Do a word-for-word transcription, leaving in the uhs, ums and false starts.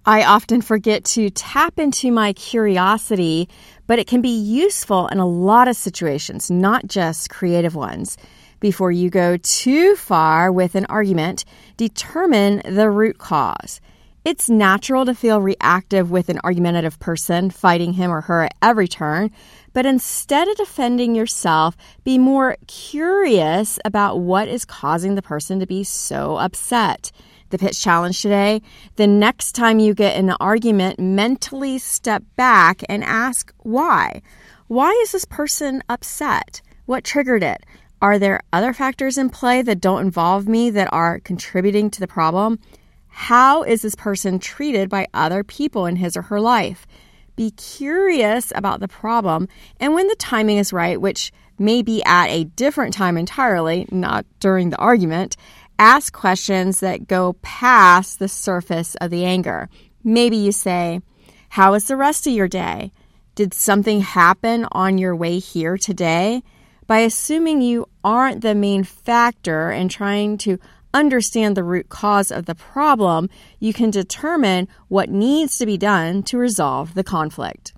I often forget to tap into my curiosity, but it can be useful in a lot of situations, not just creative ones. Before you go too far with an argument, determine the root cause. It's natural to feel reactive with an argumentative person, fighting him or her at every turn, but instead of defending yourself, be more curious about what is causing the person to be so upset. The pitch challenge today: the next time you get in an argument, mentally step back and ask why. Why is this person upset? What triggered it? Are there other factors in play that don't involve me that are contributing to the problem? How is this person treated by other people in his or her life? Be curious about the problem, and when the timing is right, which may be at a different time entirely, not during the argument, ask questions that go past the surface of the anger. Maybe you say, "How was the rest of your day? Did something happen on your way here today?" By assuming you aren't the main factor and trying to understand the root cause of the problem, you can determine what needs to be done to resolve the conflict.